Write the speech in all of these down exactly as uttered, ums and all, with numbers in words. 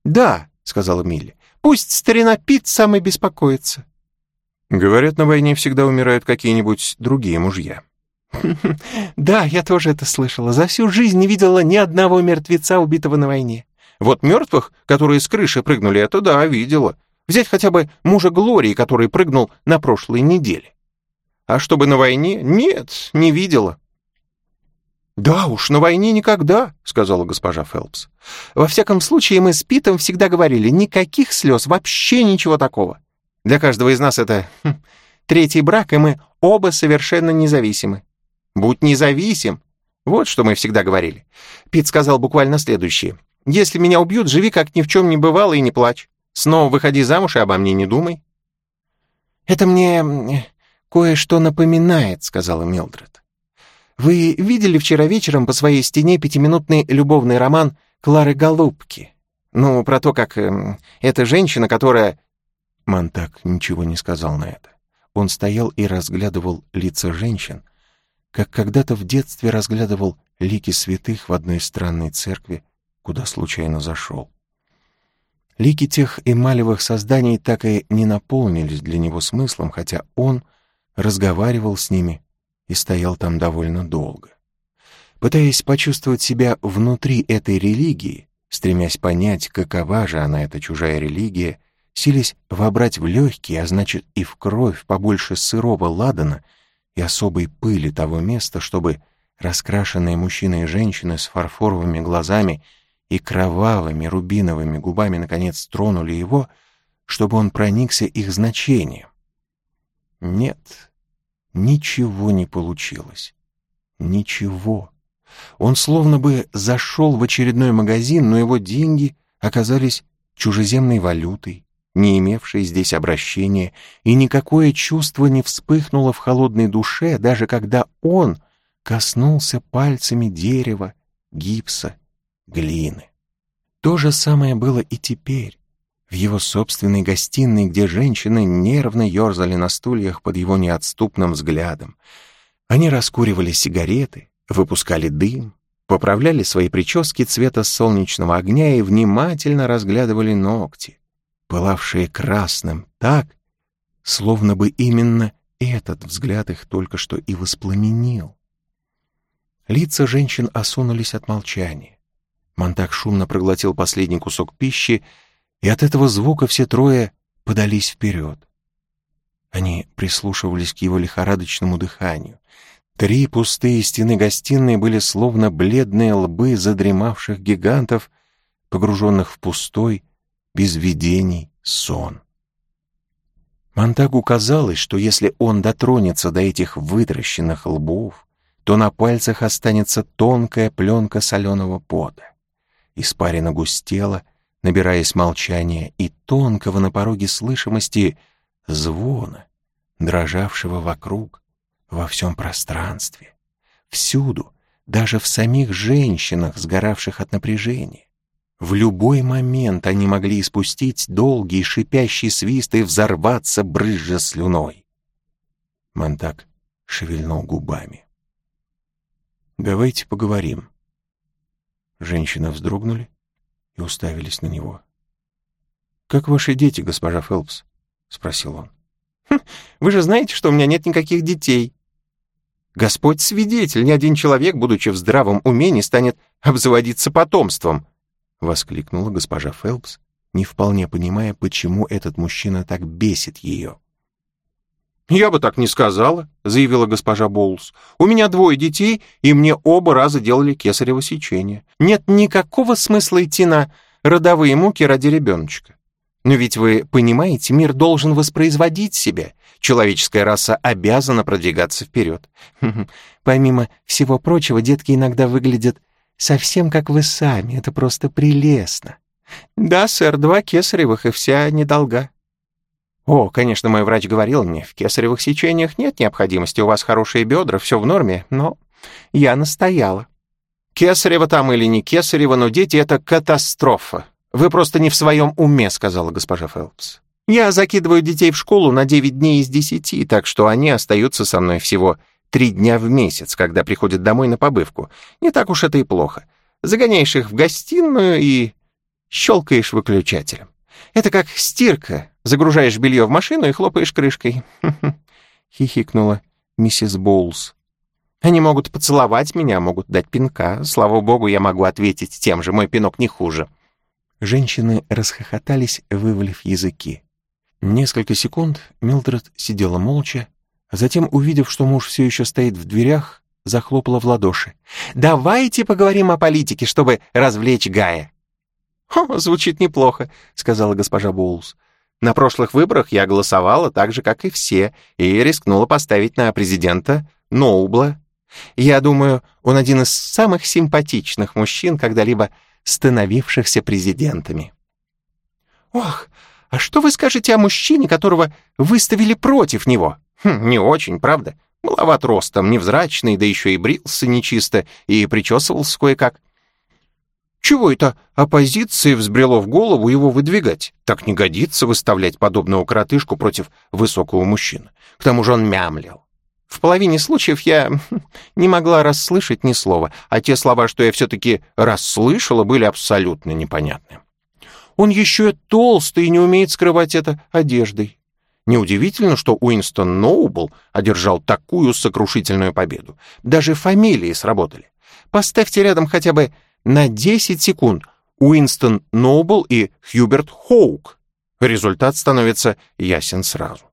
«Да», — сказала Милли, — «пусть старина Пит сам и беспокоится». Говорят, на войне всегда умирают какие-нибудь другие мужья. «Да, я тоже это слышала. За всю жизнь не видела ни одного мертвеца, убитого на войне. Вот мертвых, которые с крыши прыгнули, это да, видела. Взять хотя бы мужа Глории, который прыгнул на прошлой неделе. А чтобы на войне? Нет, не видела». «Да уж, на войне никогда», — сказала госпожа Фелпс. «Во всяком случае, мы с Питом всегда говорили, никаких слез, вообще ничего такого. Для каждого из нас это хм, третий брак, и мы оба совершенно независимы. Будь независим. Вот что мы всегда говорили. Пит сказал буквально следующее. Если меня убьют, живи, как ни в чем не бывало, и не плачь. Снова выходи замуж и обо мне не думай». «Это мне кое-что напоминает», — сказала Милдред. «Вы видели вчера вечером по своей стене пятиминутный любовный роман Клары Голубки? Ну, про то, как э, эта женщина, которая...» Монтак ничего не сказал на это. Он стоял и разглядывал лица женщин, как когда-то в детстве разглядывал лики святых в одной странной церкви, куда случайно зашел. Лики тех эмалевых созданий так и не наполнились для него смыслом, хотя он разговаривал с ними и стоял там довольно долго. Пытаясь почувствовать себя внутри этой религии, стремясь понять, какова же она, эта чужая религия, силясь вобрать в легкие, а значит и в кровь, побольше сырого ладана и особой пыли того места, чтобы раскрашенные мужчины и женщины с фарфоровыми глазами и кровавыми рубиновыми губами наконец тронули его, чтобы он проникся их значением. Нет, ничего не получилось. Ничего. Он словно бы зашел в очередной магазин, но его деньги оказались чужеземной валютой, не имевшей здесь обращения, и никакое чувство не вспыхнуло в холодной душе, даже когда он коснулся пальцами дерева, гипса, глины. То же самое было и теперь, в его собственной гостиной, где женщины нервно ерзали на стульях под его неотступным взглядом. Они раскуривали сигареты, выпускали дым, поправляли свои прически цвета солнечного огня и внимательно разглядывали ногти, пылавшие красным так, словно бы именно этот взгляд их только что и воспламенил. Лица женщин осунулись от молчания. Монтак шумно проглотил последний кусок пищи, и от этого звука все трое подались вперед. Они прислушивались к его лихорадочному дыханию. Три пустые стены гостиной были словно бледные лбы задремавших гигантов, погруженных в пустой, без видений, сон. Монтагу казалось, что если он дотронется до этих вытращенных лбов, то на пальцах останется тонкая пленка соленого пота. Испарина густела, набираясь молчания и тонкого на пороге слышимости звона, дрожавшего вокруг, во всем пространстве, всюду, даже в самих женщинах, сгоравших от напряжения. В любой момент они могли испустить долгий шипящий свист и взорваться, брызжа слюной. Монтак шевельнул губами. «Давайте поговорим». Женщины вздрогнули и уставились на него. «Как ваши дети, госпожа Фелпс?» — спросил он. Хм, «Вы же знаете, что у меня нет никаких детей. Господь свидетель, ни один человек, будучи в здравом уме, не станет обзаводиться потомством», — воскликнула госпожа Фелпс, не вполне понимая, почему этот мужчина так бесит ее. «Я бы так не сказала», — заявила госпожа Боулс. «У меня двое детей, и мне оба раза делали кесарево сечение. Нет никакого смысла идти на родовые муки ради ребеночка. Но ведь вы понимаете, мир должен воспроизводить себя. Человеческая раса обязана продвигаться вперед. Помимо всего прочего, детки иногда выглядят совсем как вы сами. Это просто прелестно. Да, сэр, два кесаревых и вся недолга. О, конечно, мой врач говорил мне, в кесаревых сечениях нет необходимости, у вас хорошие бедра, все в норме, но я настояла. Кесарево там или не кесарево, но дети — это катастрофа. Вы просто не в своем уме, сказала госпожа Фелпс. Я закидываю детей в школу на девять дней из десяти, так что они остаются со мной всего три дня в месяц, когда приходят домой на побывку. Не так уж это и плохо. Загоняешь их в гостиную и... щелкаешь выключателем. Это как стирка. Загружаешь белье в машину и хлопаешь крышкой. Хихикнула миссис Боулс. Они могут поцеловать меня, могут дать пинка. Слава богу, я могу ответить тем же. Мой пинок не хуже. Женщины расхохотались, вывалив языки. Несколько секунд Милдред сидела молча, а затем, увидев, что муж все еще стоит в дверях, захлопала в ладоши. «Давайте поговорим о политике, чтобы развлечь Гая». «О, звучит неплохо», — сказала госпожа Боулс. «На прошлых выборах я голосовала так же, как и все, и рискнула поставить на президента Ноубла. Я думаю, он один из самых симпатичных мужчин, когда-либо становившихся президентами». «Ох, а что вы скажете о мужчине, которого выставили против него? Хм, не очень, правда? Маловат ростом, невзрачный, да еще и брился нечисто, и причесывался кое-как. Чего это оппозиции взбрело в голову его выдвигать? Так не годится выставлять подобного коротышку против высокого мужчины. К тому же он мямлил. В половине случаев я не могла расслышать ни слова, а те слова, что я все-таки расслышала, были абсолютно непонятны. Он еще и толстый и не умеет скрывать это одеждой. Неудивительно, что Уинстон Ноубл одержал такую сокрушительную победу. Даже фамилии сработали. Поставьте рядом хотя бы на десять секунд Уинстон Ноубл и Хьюберт Хоук. Результат становится ясен сразу.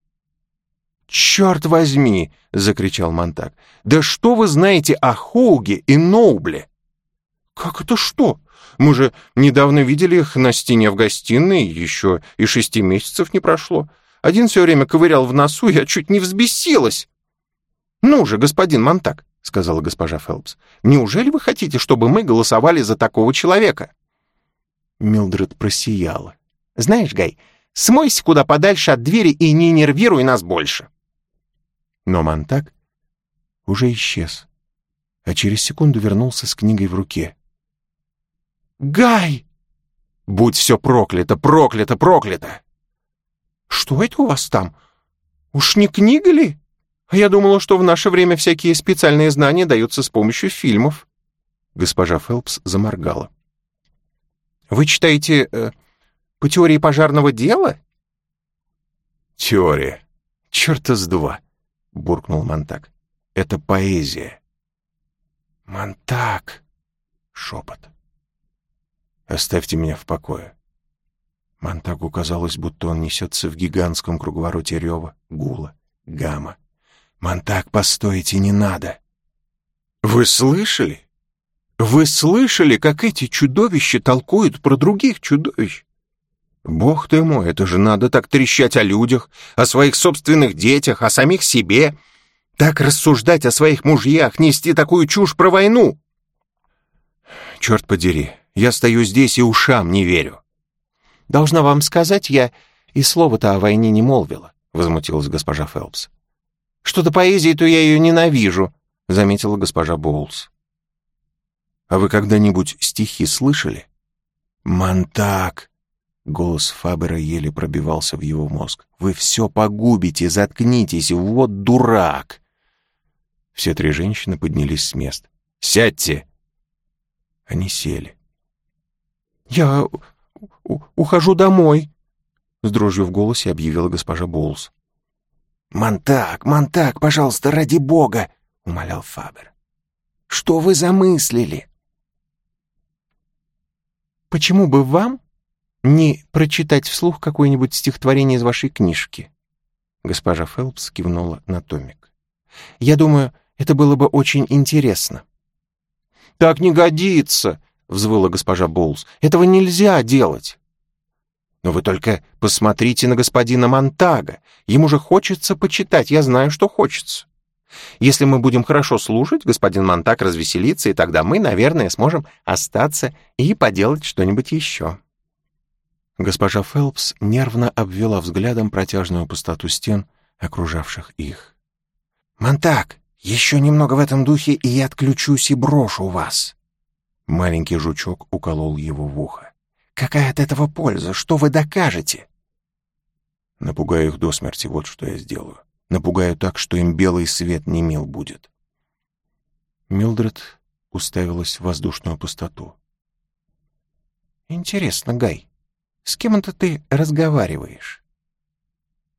«Черт возьми!» — закричал Монтак. «Да что вы знаете о Хоуге и Ноубле?» «Как это что? Мы же недавно видели их на стене в гостиной, еще и шести месяцев не прошло. Один все время ковырял в носу, я чуть не взбесилась». «Ну же, господин Монтак», — сказала госпожа Фелпс, «неужели вы хотите, чтобы мы голосовали за такого человека?» Милдред просияла. «Знаешь, Гай, смойся куда подальше от двери и не нервируй нас больше». Но Монтак уже исчез, а через секунду вернулся с книгой в руке. «Гай!» «Будь все проклято, проклято, проклято!» «Что это у вас там? Уж не книга ли? А я думала, что в наше время всякие специальные знания даются с помощью фильмов». Госпожа Фелпс заморгала. «Вы читаете э, по теории пожарного дела?» «Теория. Черта с два», — буркнул Монтак. «Это поэзия». «Монтак!» — шепот. «Оставьте меня в покое». Монтаку казалось, будто он несется в гигантском круговороте рева, гула, гамма. «Монтак, постойте, не надо!» «Вы слышали? Вы слышали, как эти чудовища толкуют про других чудовищ? Бог ты мой, это же надо так трещать о людях, о своих собственных детях, о самих себе, так рассуждать о своих мужьях, нести такую чушь про войну!» «Черт подери, я стою здесь и ушам не верю». «Должна вам сказать, я и слова-то о войне не молвила», — возмутилась госпожа Фелпс. «Что до поэзии, то я ее ненавижу», — заметила госпожа Боулс. «А вы когда-нибудь стихи слышали?» «Монтак!» — голос Фабера еле пробивался в его мозг. «Вы все погубите, заткнитесь, вот дурак!» Все три женщины поднялись с мест. «Сядьте!» Они сели. «Я ухожу домой», — с дрожью в голосе объявила госпожа Боулс. «Монтак, Монтак, пожалуйста, ради бога!» — умолял Фабер. «Что вы замыслили?» «Почему бы вам не прочитать вслух какое-нибудь стихотворение из вашей книжки?» Госпожа Фелпс кивнула на томик. «Я думаю, это было бы очень интересно». «Так не годится!» — взвыла госпожа Боулс. «Этого нельзя делать!» «Но вы только посмотрите на господина Монтага. Ему же хочется почитать, я знаю, что хочется. Если мы будем хорошо слушать, господин Монтаг развеселится, и тогда мы, наверное, сможем остаться и поделать что-нибудь еще». Госпожа Фелпс нервно обвела взглядом протяжную пустоту стен, окружавших их. «Монтаг, еще немного в этом духе, и я отключусь и брошу вас». Маленький жучок уколол его в ухо. «Какая от этого польза? Что вы докажете?» «Напугаю их до смерти, вот что я сделаю. Напугаю так, что им белый свет не мил будет». Милдред уставилась в воздушную пустоту. Интересно, Гай, с кем это ты разговариваешь?